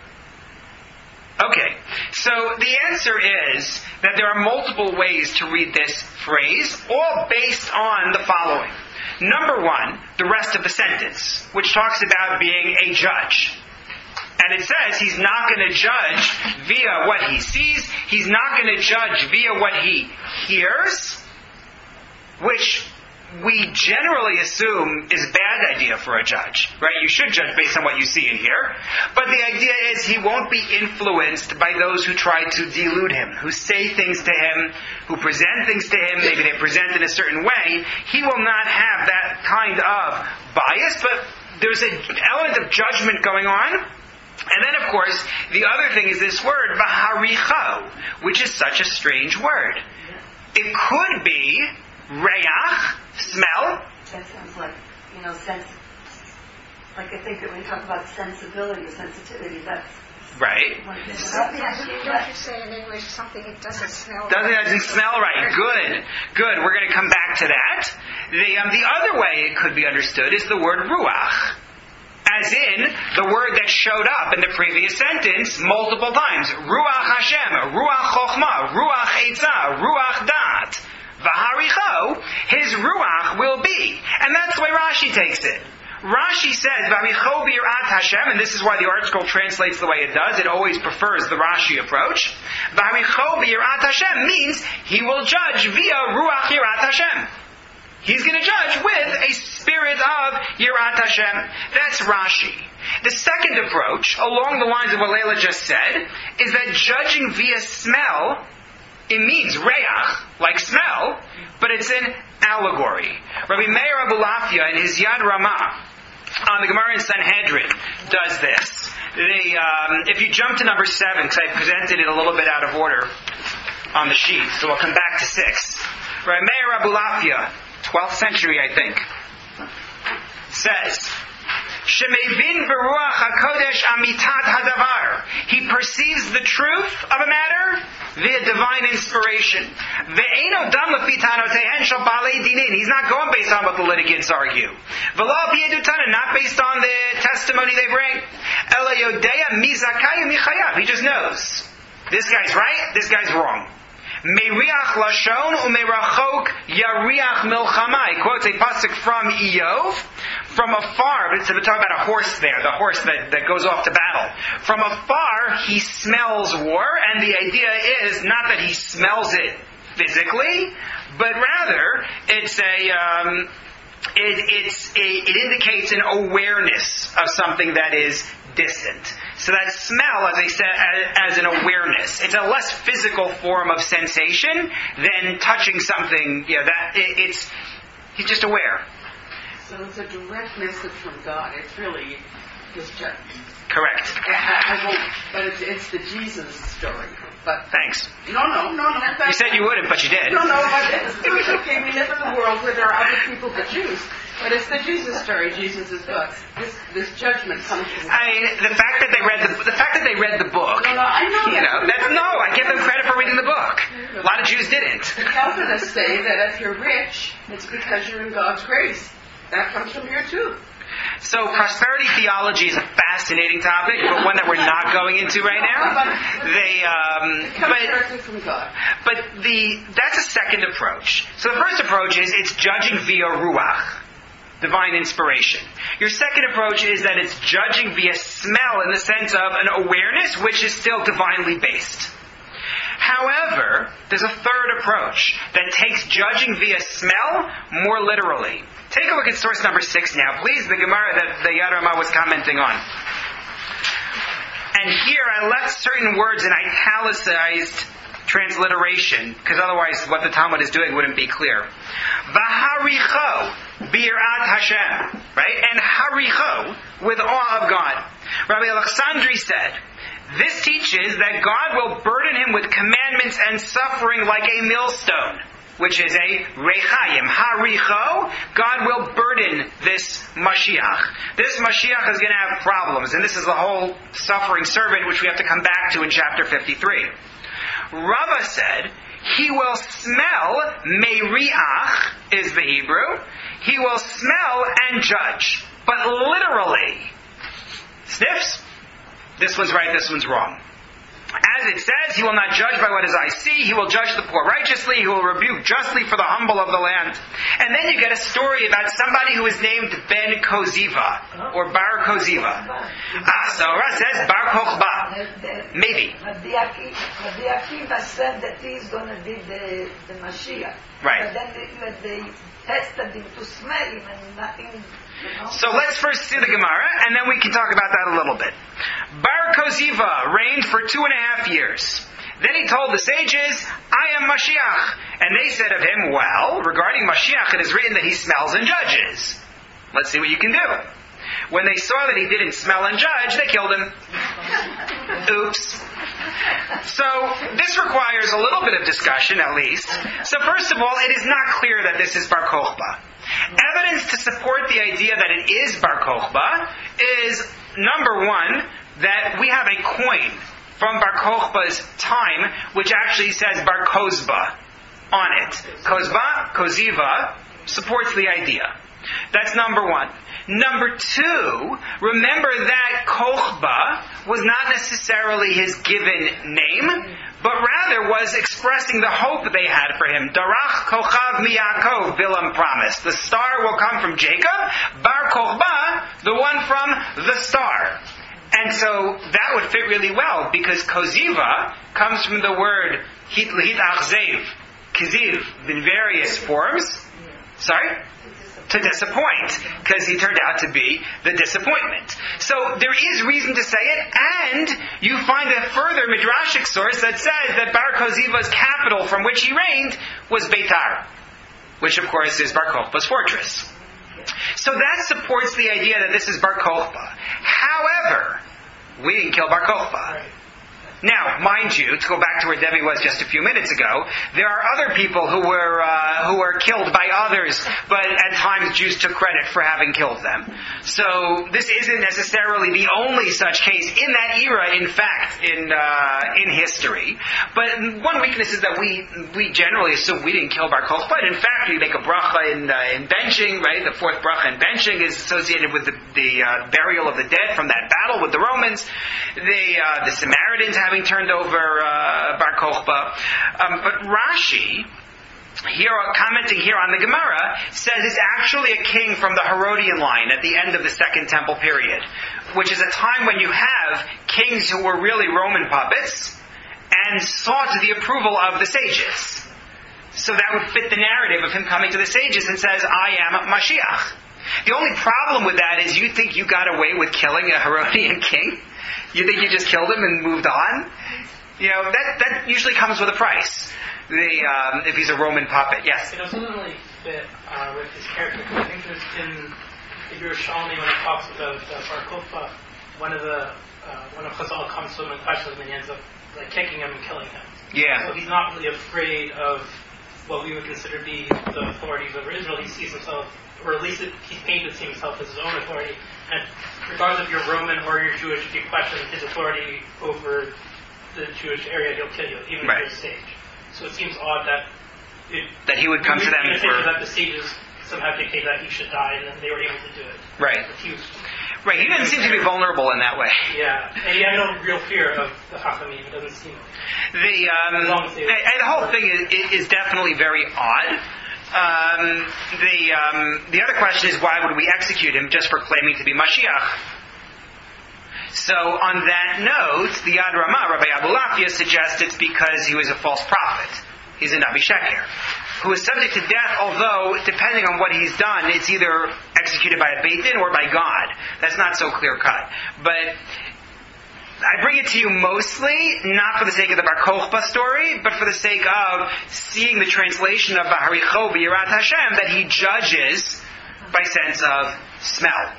Okay, so the answer is that there are multiple ways to read this phrase, all based on the following. Number 1, the rest of the sentence, which talks about being a judge. And it says he's not going to judge via what he sees, he's not going to judge via what he hears, which we generally assume is a bad idea for a judge, right? You should judge based on what you see and hear. But the idea is he won't be influenced by those who try to delude him, who say things to him, who present things to him, maybe they present in a certain way. He will not have that kind of bias, but there's an element of judgment going on. And then, of course, the other thing is this word, v'haricho, which is such a strange word. It could be reach, smell. That sounds like, sense. Like I think that when you talk about sensibility or sensitivity, that's Right? Don't you say in English something it doesn't smell Doesn't smell right. Good. We're going to come back to that. The other way it could be understood is the word ruach. As in, the word that showed up in the previous sentence multiple times. Ruach Hashem, Ruach Chochmah, Ruach Eitzah, Ruach Dat. V'haricho, his Ruach will be. And that's the way Rashi takes it. Rashi says, V'haricho b'yirat Hashem, and this is why the Art Scroll translates the way it does. It always prefers the Rashi approach. V'haricho b'yirat Hashem means he will judge via Ruach Yirat Hashem. He's going to judge with a spirit of Yirat Hashem. That's Rashi. The second approach, along the lines of what Leila just said, is that judging via smell, it means reach, like smell, but it's an allegory. Rabbi Meir Abulafia in his Yad Ramah on the Gemara in Sanhedrin does this. If you jump to number 7, because I presented it a little bit out of order on the sheet, so we'll come back to 6. Rabbi Meir Abulafia, 12th century, I think, says, Shemevin v'ruach hakodesh amitat hadavar. He perceives the truth of a matter via divine inspiration. Ve'eno dam lefi tanotehen shel balei dinin. He's not going based on what the litigants argue. V'lo b'yedutana, not based on the testimony they bring. Ela yodea mi zakai mi chayav. He just knows. This guy's right, this guy's wrong. Meiriach lashon umeirachok yariach milchama. He quotes a pasuk from Iyov. From afar, we're talking about a horse there, the horse that goes off to battle. From afar, he smells war, and the idea is not that he smells it physically, but rather it indicates an awareness of something that is distant. So that smell, as I said, as an awareness. It's a less physical form of sensation than touching something. He's just aware. So it's a direct message from God. It's really his judgment. Correct. But it's the Jesus story. But thanks. No. You said you wouldn't, but you did. No, but it's okay. We live in a world where there are other people but Jews. But it's the Jesus story. Jesus is God. This judgment comes from God. The fact that they read the book. No, I know that. I give them credit for reading the book. A lot of Jews didn't. The Calvinists say that if you're rich, it's because you're in God's grace. That comes from here too. So prosperity theology is a fascinating topic, but one that we're not going into right now. It comes directly from God. But that's a second approach. So the first approach is it's judging via ruach, divine inspiration. Your second approach is that it's judging via smell in the sense of an awareness which is still divinely based. However, there's a third approach that takes judging via smell more literally. Take a look at source number 6 now, please, the Gemara that the Yad Ramah was commenting on. And here I left certain words in italicized transliteration, because otherwise what the Talmud is doing wouldn't be clear. V'haricho b'yirat Hashem, right? And haricho, with awe of God. Rabbi Alexandri said, this teaches that God will burden him with commandments and suffering like a millstone, which is a rechayim. Haricho, God will burden this Mashiach. This Mashiach is going to have problems, and this is the whole suffering servant, which we have to come back to in chapter 53. Rava said, he will smell, meiriach is the Hebrew, he will smell and judge. But literally, sniffs, this one's right, this one's wrong. As it says, he will not judge by what his eyes see. He will judge the poor righteously. He will rebuke justly for the humble of the land. And then you get a story about somebody who is named Ben Koziva, or Bar Koziva. So Ra says Bar Kochba. Maybe. Rabbi Akiva said that he's going to be the Mashiach. Right. But then they tested him to smell him and nothing. So let's first see the Gemara, and then we can talk about that a little bit. Bar Koziva reigned for 2.5 years. Then he told the sages, I am Mashiach. And they said of him, well, regarding Mashiach, it is written that he smells and judges. Let's see what you can do. When they saw that he didn't smell and judge, they killed him. Oops. So, this requires a little bit of discussion, at least. So first of all, it is not clear that this is Bar Kochba. Evidence to support the idea that it is Bar Kochba is, number one, that we have a coin from Bar Kokhba's time, which actually says Bar Kozba on it. Kozba, Koziva, supports the idea. That's number one. Number two, remember that Kokhba was not necessarily his given name, but rather was expressing the hope they had for him. Darach Kochav Miyakov, Bilam promised. The star will come from Jacob, Bar Kokhba, the one from the star. And so that would fit really well, because Koziva comes from the word Hit Achzev, Kiziv, in various forms. Sorry? To disappoint, because he turned out to be the disappointment. So there is reason to say it, and you find a further midrashic source that says that Bar Koziva's capital from which he reigned was Beitar, which of course is Bar Kokhba's fortress. So that supports the idea that this is Bar Kokhba. However, we didn't kill Bar Kokhba. Now, mind you, to go back to where Debbie was just a few minutes ago, there are other people who were killed by others, but at times Jews took credit for having killed them. So this isn't necessarily the only such case in that era, in fact, in history. But one weakness is that we generally assume we didn't kill Bar Kokhba. In fact, we make a bracha in benching, right? The fourth bracha in benching is associated with the burial of the dead from that battle with the Romans. The Samaritans having turned over Bar Kokhba. But Rashi, here commenting here on the Gemara, says it's actually a king from the Herodian line at the end of the Second Temple period, which is a time when you have kings who were really Roman puppets and sought the approval of the sages. So that would fit the narrative of him coming to the sages and says, I am Mashiach. The only problem with that is you think you got away with killing a Herodian king? You think you just killed him and moved on? You know, that usually comes with a price. If he's a Roman puppet, yes? It doesn't really fit with his character. I think there's in the Yerushalmi, when it talks about Bar Kokhba, one of Chazal comes to him and questions him, and he ends up kicking him and killing him. Yeah. So he's not really afraid of what we would consider to be the authorities over Israel. He sees himself, or at least he painted himself as his own authority. And regardless if you're Roman or you're Jewish, if you question his authority over the Jewish area, he'll kill you, even if you're a sage. So it seems odd that he would come to them for... that the sages somehow dictate that he should die, and then they were able to do it. Right. Right, he didn't seem to be vulnerable in that way. Yeah, and he had no real fear of the Chachamim. It doesn't seem like. The whole thing is definitely very odd. The other question is, why would we execute him just for claiming to be Mashiach? So on that note, the Yad Ramah, Rabbi Abulafia, suggests it's because he was a false prophet. He's a Navi Sheker, who is subject to death, although, depending on what he's done, it's either executed by a Beit Din or by God. That's not so clear-cut. But I bring it to you mostly, not for the sake of the Bar Kokhba story, but for the sake of seeing the translation of Baharicho B'Yirat Hashem, that he judges by sense of smell.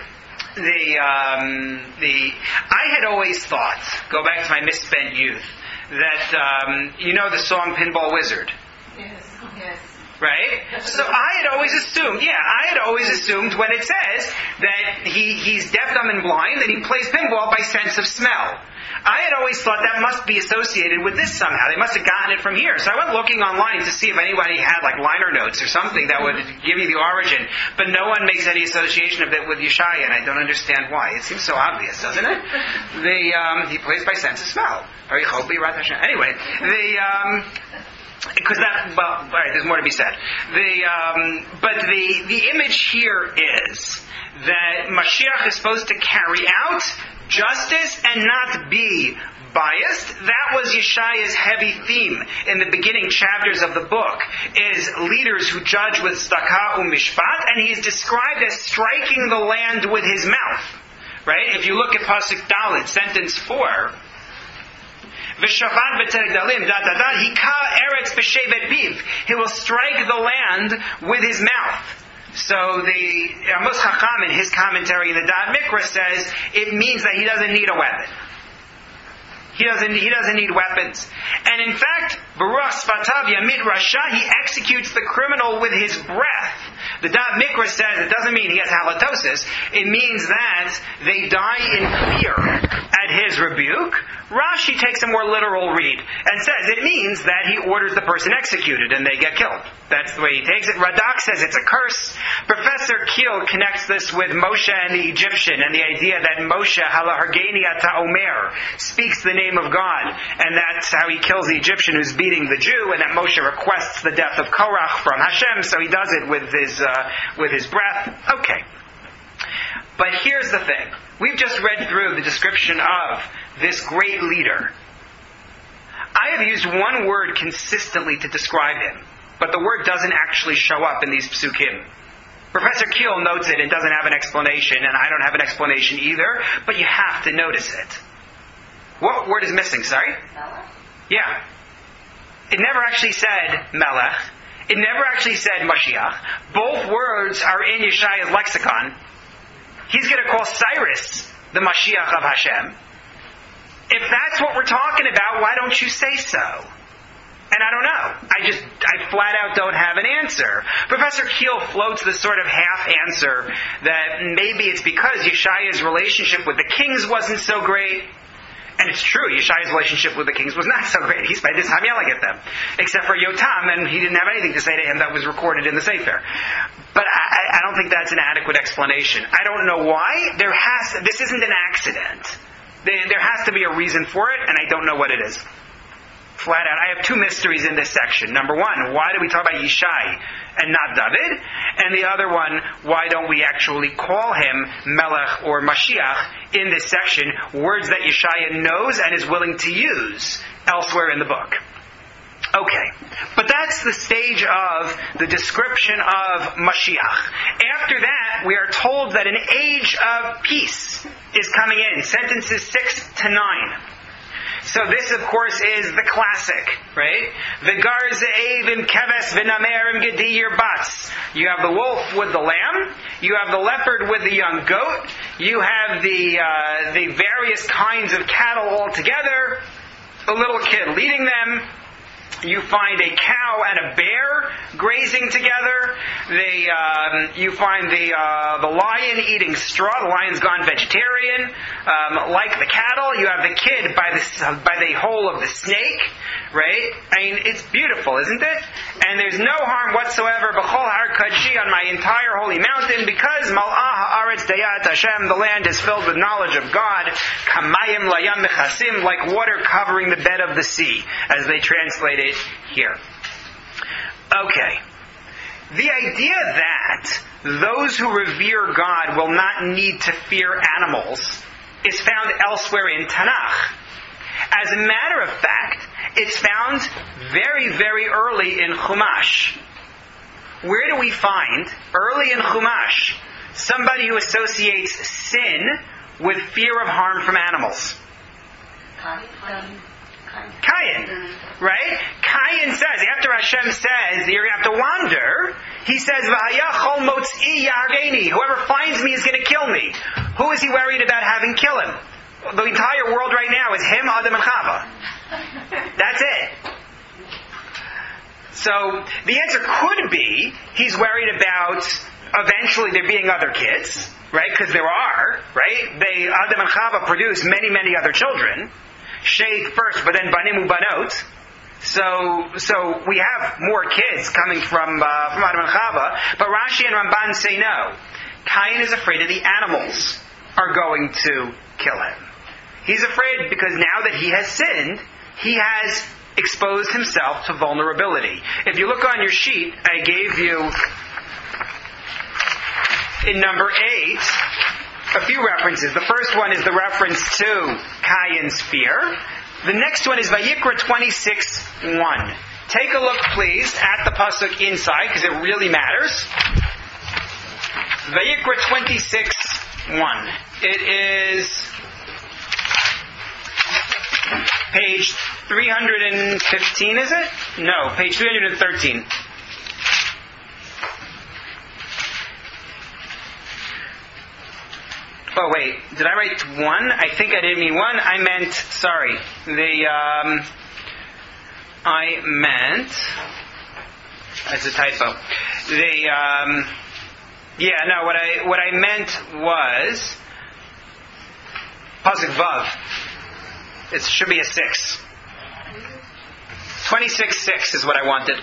I had always thought, go back to my misspent youth, that, you know the song Pinball Wizard? Yes. Right? So I had always assumed when it says that he's deaf, dumb, and blind, that he plays pinball by sense of smell. I had always thought that must be associated with this somehow. They must have gotten it from here. So I went looking online to see if anybody had liner notes or something that would give you the origin. But no one makes any association of it with Yeshaya, and I don't understand why. It seems so obvious, doesn't it? He plays by sense of smell. Anyway, because there's more to be said. But the image here is that Mashiach is supposed to carry out justice and not be biased. That was Yeshaya's heavy theme in the beginning chapters of the book, is leaders who judge with tzedakah u'mishpat, and he is described as striking the land with his mouth. Right? If you look at Pasuk Dalet, sentence 4, V'shafat v'terek dalim, hika eretz b'shevet piv. He will strike the land with his mouth. So the Amos Chacham, in his commentary in the Da'at Mikra, says it means that he doesn't need a weapon. He doesn't need weapons. And in fact, Baruch Sfatav Yamid Rasha, he executes the criminal with his breath. The Da'at Mikra says it doesn't mean he has halitosis. It means that they die in fear at his rebuke, Rashi takes a more literal read and says it means that he orders the person executed and they get killed. That's the way he takes it. Radak says it's a curse. Professor Kiel connects this with Moshe and the Egyptian and the idea that Moshe, Halahargeni ata omer, speaks the name of God, and that's how he kills the Egyptian who's beating the Jew, and that Moshe requests the death of Korach from Hashem, so he does it with his breath. Okay. But here's the thing. We've just read through the description of this great leader. I have used one word consistently to describe him, but the word doesn't actually show up in these psukim. Professor Kiel notes it and doesn't have an explanation, and I don't have an explanation either, but you have to notice it. What word is missing, sorry? Melech? Yeah. It never actually said Melech. It never actually said Mashiach. Both words are in Yeshaya's lexicon. He's going to call Cyrus the Mashiach of Hashem. If that's what we're talking about, why don't you say so? And I don't know. I flat out don't have an answer. Professor Kiel floats this sort of half answer that maybe it's because Yeshaya's relationship with the kings wasn't so great. And it's true, Yeshaya's relationship with the kings was not so great. He spent his time yelling at them. Except for Yotam, and he didn't have anything to say to him that was recorded in the Sefer. But I don't think that's an adequate explanation. I don't know why. This isn't an accident. There has to be a reason for it, and I don't know what it is. Flat out. I have two mysteries in this section. Number one, why do we talk about Yishai and not David? And the other one, why don't we actually call him Melech or Mashiach in this section, words that Yeshaya knows and is willing to use elsewhere in the book? Okay, but that's the stage of the description of Mashiach. After that, we are told that an age of peace is coming in, sentences 6 to 9. So this, of course, is the classic, right? V'gar ze'evim keves v'namerim gedir bats. You have the wolf with the lamb. You have the leopard with the young goat. You have the various kinds of cattle all together. The little kid leading them. You find a cow and a bear grazing together. You find the lion eating straw. The lion's gone vegetarian. Like the cattle, you have the kid by the hole of the snake. Right? I mean, it's beautiful, isn't it? And there's no harm whatsoever, b'chol har kadshi, on my entire holy mountain, because mal'ah ha'aretz dayat Hashem, the land is filled with knowledge of God, kamayim layam mechasim, like water covering the bed of the sea, as they translate it here. Okay. The idea that those who revere God will not need to fear animals is found elsewhere in Tanakh. As a matter of fact, it's found very, very early in Chumash. Where do we find, early in Chumash, somebody who associates sin with fear of harm from animals? Cain, right? Cain says, after Hashem says, you have to wander, he says, V'hayachol motz'i yahageni, whoever finds me is going to kill me. Who is he worried about having kill him? The entire world right now is him, Adam, and Chava. That's it. So the answer could be he's worried about eventually there being other kids, right? Because there are, right? Adam and Chava produce many, many other children. Shade first, but then banim ubanot. So we have more kids coming from Adam and Chava. But Rashi and Ramban say no. Cain is afraid of the animals are going to kill him. He's afraid because now that he has sinned, he has exposed himself to vulnerability. If you look on your sheet, I gave you in number 8 a few references. The first one is the reference to Cain's fear. The next one is Vayikra 26:1. Take a look, please, at the pasuk inside, because it really matters. Vayikra 26:1. It is page 315, is it? No, page 313. Oh wait, did I write 1? I think I didn't mean 1. I meant, sorry, I meant, that's a typo. What I meant was, Pasuk Vav. It should be a 6. 26:6 is what I wanted.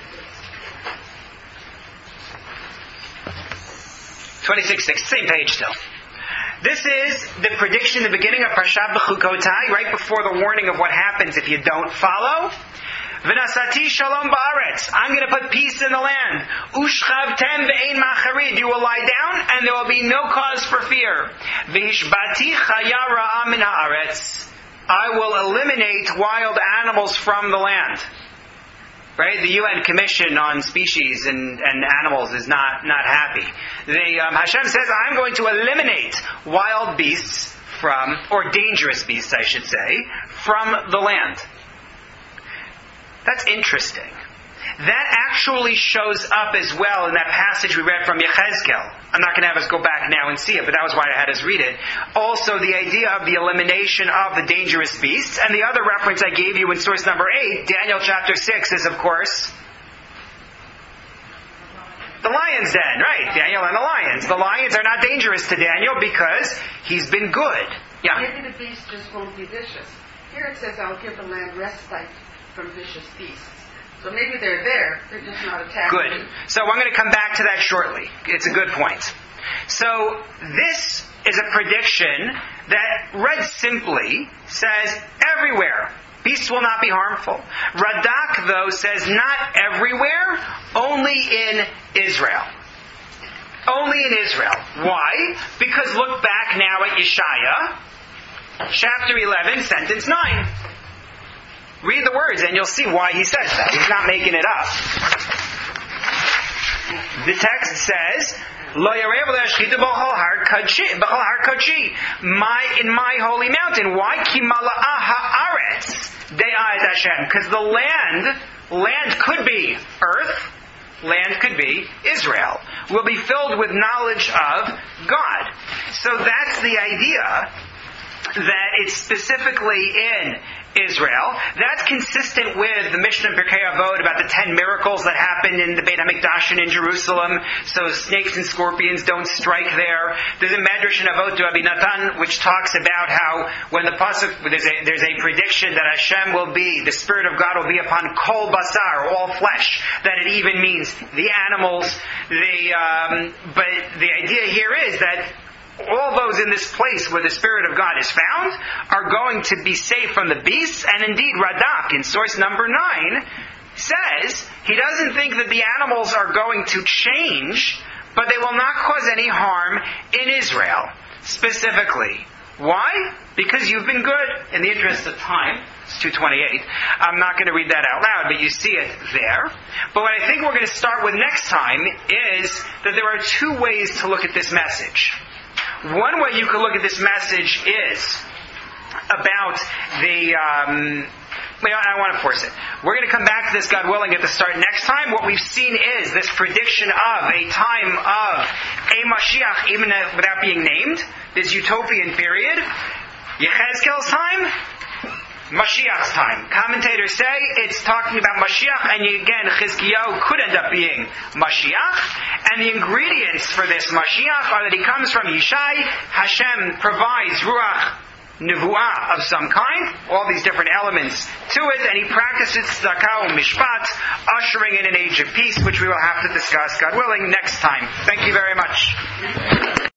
26:6, same page still. This is the prediction, the beginning of Parshat Bechukotai, right before the warning of what happens if you don't follow. V'nasati shalom ba'aretz. I'm going to put peace in the land. Ushchavtem ve'ein macharid. You will lie down, and there will be no cause for fear. V'hishbati chaya ra'ah min ha'aretz. I will eliminate wild animals from the land. Right? The UN Commission on Species and Animals is not happy. Hashem says, I'm going to eliminate wild beasts from, or dangerous beasts, I should say, from the land. That's interesting. That actually shows up as well in that passage we read from Yechezkel. I'm not going to have us go back now and see it, but that was why I had us read it. Also, the idea of the elimination of the dangerous beasts. And the other reference I gave you in source number 8, Daniel chapter 6, is, of course, the lion's den. Right, Daniel and the lions. The lions are not dangerous to Daniel because he's been good. Yeah. Maybe the beasts just won't be vicious. Here it says, I'll give the land respite from vicious beasts. So maybe they're there, they're just not attacking. Good. So I'm going to come back to that shortly. It's a good point. So this is a prediction that, read simply, says everywhere beasts will not be harmful. Radak, though, says not everywhere, only in Israel. Only in Israel. Why? Because look back now at Yeshaya, chapter 11, sentence 9. Read the words and you'll see why he says that. He's not making it up. The text says, Lo yarev le'ashchita b'chol har kodshi. In my holy mountain. Why? Ki mala'ah ha'aretz de'ah et Hashem. Because the land could be earth, land could be Israel, will be filled with knowledge of God. So that's the idea that it's specifically in Israel. That's consistent with the Mishnah in Pirkei Avot about the 10 miracles that happened in the Beit HaMikdash and in Jerusalem. So snakes and scorpions don't strike there. There's a Medrash in Avot to Abinatan which talks about how when the pasuk there's a prediction that Hashem will be, the Spirit of God will be upon kol basar, all flesh. That it even means the animals. But the idea here is that all those in this place where the Spirit of God is found are going to be safe from the beasts. And indeed, Radak, in source number 9, says he doesn't think that the animals are going to change, but they will not cause any harm in Israel, specifically. Why? Because you've been good. In the interest of time, it's 2:28. I'm not going to read that out loud, but you see it there. But what I think we're going to start with next time is that there are 2 ways to look at this message. One way you could look at this message is about the... I don't want to force it. We're going to come back to this, God willing, at the start next time. What we've seen is this prediction of a time of a Mashiach, even without being named, this utopian period. Yechezkel's time, Mashiach's time. Commentators say it's talking about Mashiach, and again, Chizkiyahu could end up being Mashiach. And the ingredients for this Mashiach are that he comes from Yishai. Hashem provides Ruach Nevuah of some kind, all these different elements to it, and he practices Tzedakah and Mishpat, ushering in an age of peace, which we will have to discuss, God willing, next time. Thank you very much.